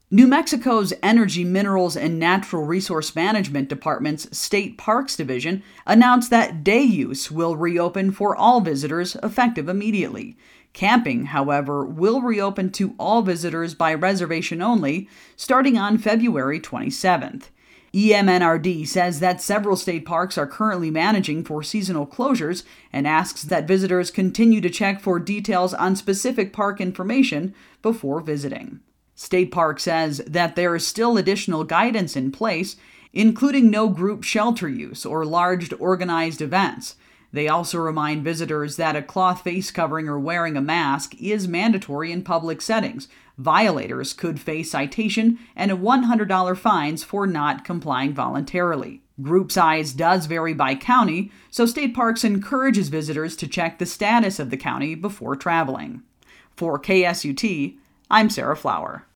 New Mexico's Energy, Minerals, and Natural Resource Management Department's State Parks Division announced that day use will reopen for all visitors effective immediately. Camping, however, will reopen to all visitors by reservation only starting on February 27th. EMNRD says that several state parks are currently managing for seasonal closures and asks that visitors continue to check for details on specific park information before visiting. State Park says that there is still additional guidance in place, including no group shelter use or large organized events. They also remind visitors that a cloth face covering or wearing a mask is mandatory in public settings. Violators could face citation and $100 fines for not complying voluntarily. Group size does vary by county, so State Parks encourages visitors to check the status of the county before traveling. For KSUT, I'm Sarah Flower.